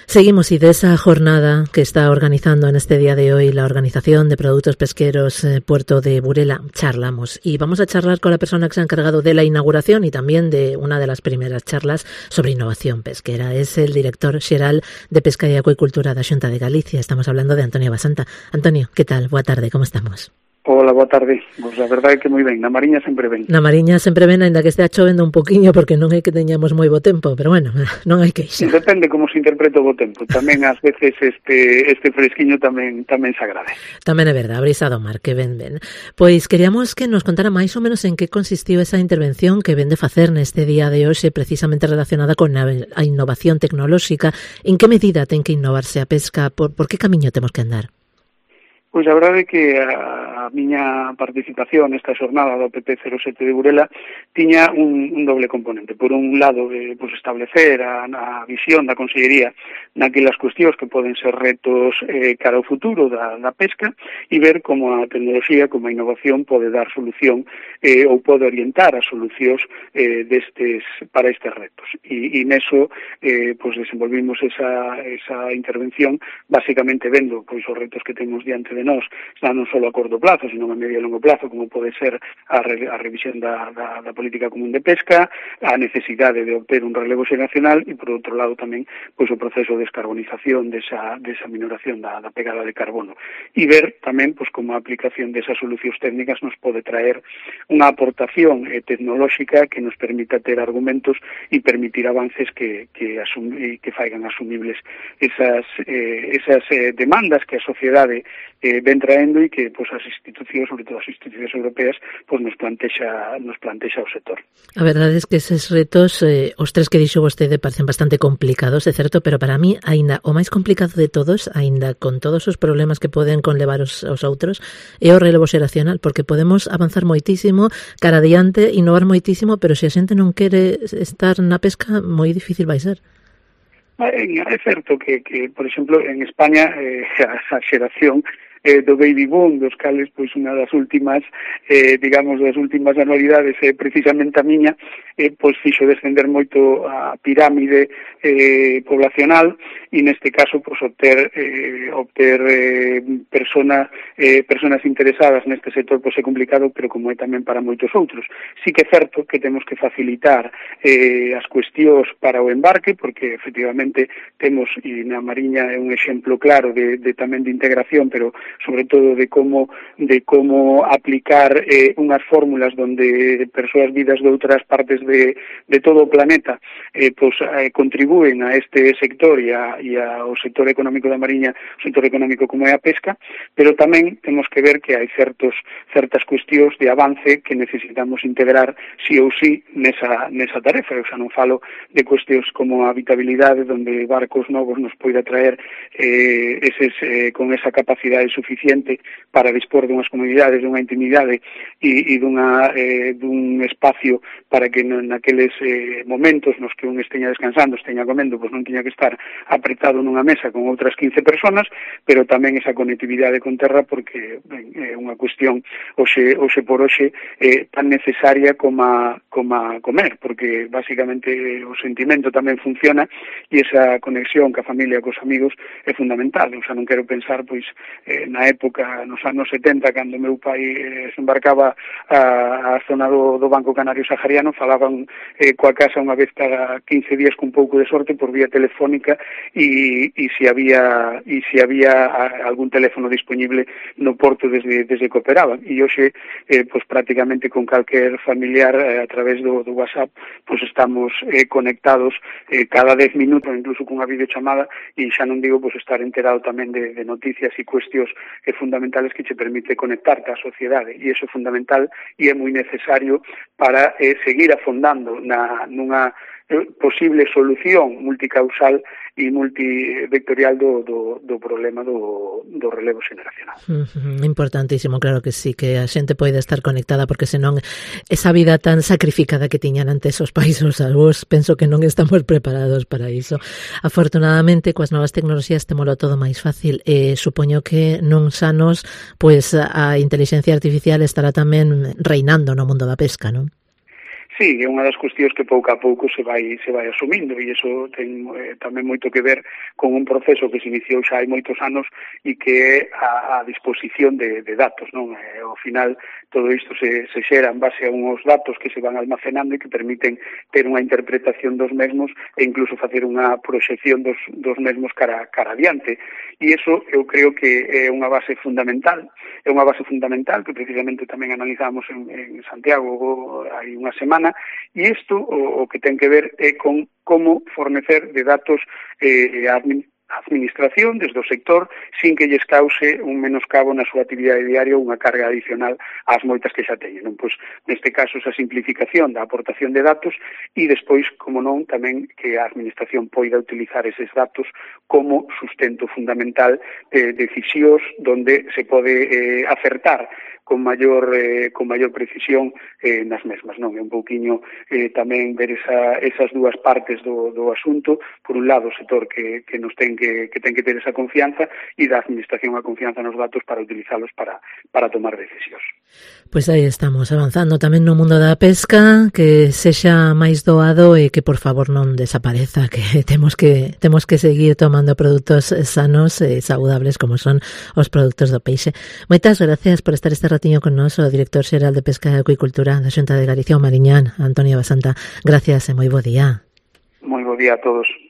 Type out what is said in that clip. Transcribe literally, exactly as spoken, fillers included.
Seguimos y de esa jornada que está organizando en este día de hoy la Organización de Productos Pesqueros eh, Puerto de Burela, charlamos. Y vamos a charlar con la persona que se ha encargado de la inauguración y también de una de las primeras charlas sobre innovación pesquera. Es el director xeral de Pesca y Acuicultura da Xunta de Galicia. Estamos hablando de Antonio Basanta. Antonio, ¿qué tal? Boa tarde, ¿cómo estamos? Hola, boa tarde. Pois a verdade é que moi ben, na Mariña sempre ben. Na Mariña sempre ben, ainda que estea chovendo un poquinho, porque non é que teñamos moi bo tempo, pero bueno, non hai queixa. Depende como se interpreta o bo tempo. Tamén ás veces este este fresquiño tamén tamén se agrade. Tamén é verdade, a brisa do mar, que ben ben. Pois queríamos que nos contara máis ou menos en que consistiu esa intervención que ven de facer neste día de hoxe, precisamente relacionada con a, a innovación tecnolóxica. En que medida ten que innovarse a pesca? Por, por que camiño temos que andar? Pois a verdade é que a, a miña participación nesta xornada do P P cero sete de Burela tiña un, un doble componente. Por un lado, de, pues, establecer a, a visión da Consellería naquelas cuestións que poden ser retos eh, cara ao futuro da, da pesca e ver como a tecnoloxía, como a innovación pode dar solución eh, ou pode orientar as solucións eh, destes, para estes retos. E, e neso eh, pues, desenvolvimos esa, esa intervención basicamente vendo pois, os retos que temos diante de de nós, non só a corto plazo, sino a medio e longo plazo, como pode ser a, re, a revisión da, da, da política común de pesca, a necesidade de obter un relevo xeracional e, por outro lado, tamén pois, o proceso de descarbonización desa, desa minoración da, da pegada de carbono. E ver tamén pois, como a aplicación desas solucións técnicas nos pode traer unha aportación eh, tecnolóxica que nos permita ter argumentos e permitir avances que, que, asum, que faigan asumibles esas, eh, esas eh, demandas que a sociedade eh, ven traendo e que pois, as institucións, sobre todo as institucións europeas, pois, nos plantexa nos plantexa o sector. A verdade é que eses retos, eh, os tres que dixo vostede, parecen bastante complicados, é certo, pero para mí, aínda o máis complicado de todos, aínda con todos os problemas que poden conlevar os, os outros, é o relevo xeracional, porque podemos avanzar moitísimo, cara adiante, innovar moitísimo, pero se a xente non quere estar na pesca, moi difícil vai ser. É certo que, que por exemplo, en España, eh, a xeración eh, do baby boom, dos cales, pois, unha das últimas, eh, digamos, das últimas anualidades, eh, precisamente a miña, eh, pois, fixo descender moito a pirámide eh, poblacional, e neste caso, pois, obter, eh, obter eh, persona, eh, personas interesadas neste sector, pois, é complicado, pero como é tamén para moitos outros. Sí que é certo que temos que facilitar eh, as cuestións para o embarque, porque, efectivamente, temos, e na Mariña é un exemplo claro de, de tamén de integración, pero sobre todo de como de como aplicar eh, unhas fórmulas donde persoas vidas de outras partes de, de todo o planeta eh, pues, eh, contribúen a este sector e, a, e ao sector económico da Mariña, o sector económico como é a pesca, pero tamén temos que ver que hai certos certas cuestións de avance que necesitamos integrar sí ou sí nesa, nesa tarefa. Eu xa non falo de cuestións como a habitabilidade, donde barcos novos nos poida traer eh, eses, eh, con esa capacidade suficiente para dispor dunhas comunidades, dunha intimidade e, e dunha, eh, dun espacio para que naqueles eh, momentos nos que un esteña descansando, esteña comendo, pois non tiña que estar apretado nunha mesa con outras quince personas, pero tamén esa conectividade con terra, porque ben, é unha cuestión hoxe, hoxe por hoxe eh, tan necesaria como a, como a comer, porque basicamente o sentimento tamén funciona e esa conexión ca familia, cos amigos, é fundamental. O sea, non quero pensar, pois, eh, na época, nos anos setenta, cando meu pai eh, se embarcaba a, a zona do, do Banco Canario Sahariano, falaban eh, coa casa unha vez cada quince días con pouco de sorte por vía telefónica e, e se había e se había algún teléfono disponible no porto desde, desde que operaban. E hoxe, eh, pues, prácticamente con calquer familiar eh, a través do, do WhatsApp, pues estamos eh, conectados eh, cada dez minutos, incluso cunha videochamada, e xa non digo pues, estar enterado tamén de, de noticias e cuestións é fundamentales que che permite conectarte á sociedade, e iso é fundamental e é moi necesario para eh, seguir afondando na, nunha posible solución multicausal e multivectorial do, do, do problema do, do relevo xeneracional. Uh-huh. Importantísimo, claro que sí, que a xente poida estar conectada, porque senón esa vida tan sacrificada que tiñan antes os pais os avós, penso que non estamos preparados para iso. Afortunadamente, coas novas tecnoloxías temolo todo máis fácil, e supoño que nuns anos pues, a inteligencia artificial estará tamén reinando no mundo da pesca, non? Sí, é unha das cuestións que pouco a pouco se vai se vai asumindo e iso ten eh, tamén moito que ver con un proceso que se iniciou xa hai moitos anos e que é a, a disposición de, de datos, non? Eh, ao final todo isto se, se xera en base a uns datos que se van almacenando e que permiten ter unha interpretación dos mesmos e incluso facer unha proxección dos, dos mesmos cara, cara adiante. E iso eu creo que é unha base fundamental, é unha base fundamental que precisamente tamén analizamos en, en Santiago hai unha semana, e isto o, o que ten que ver é con como fornecer de datos eh, a administración desde o sector sin que lles cause un menoscabo na súa actividade diaria ou unha carga adicional ás moitas que xa teñen. Non? Pois, neste caso, esa simplificación da aportación de datos e despois, como non, tamén que a administración poida utilizar eses datos como sustento fundamental de decisións donde se pode eh, acertar con maior eh, con maior precisión eh, nas mesmas, non? É un pouquiño eh, tamén ver esa, esas dúas partes do, do asunto, por un lado o sector que, que nos ten que, que ten que ter esa confianza e da administración a confianza nos datos para utilizalos para, para tomar decisións. Pois aí estamos avanzando tamén no mundo da pesca, que sexa máis doado e que por favor non desapareza, que temos que temos que seguir tomando produtos sanos e saudables como son os produtos do peixe. Moitas gracias por estar este ratiño con nós, o director xeral de Pesca e Acuicultura da Xunta de Galicia, o Mariñán, Antonio Basanta. Gracias e moi bo día. Moi bo día a todos.